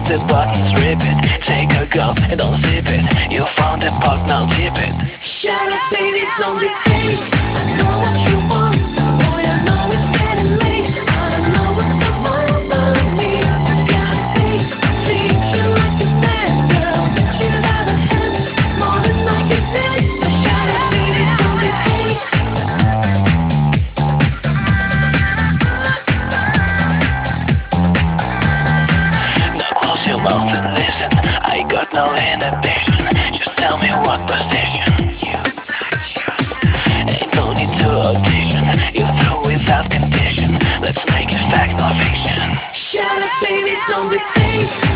the buttons, rip it. Take a gulp and don't sip it. You found a pot, now tip it. Shut up, baby, don't be fake. I know what you want. Boy, I know it's getting late, but I know what's come over me. Gotta say, I treat you like a man, girl. Bet you got a hand more than I can take. So shut up, baby, don't be fake. Now close your mouth and listen. I got no inhibition. Just tell me what position you touch. Ain't no need to audition. You're through without condition. Let's make it fact, not fiction. Shut up, baby, don't be fake.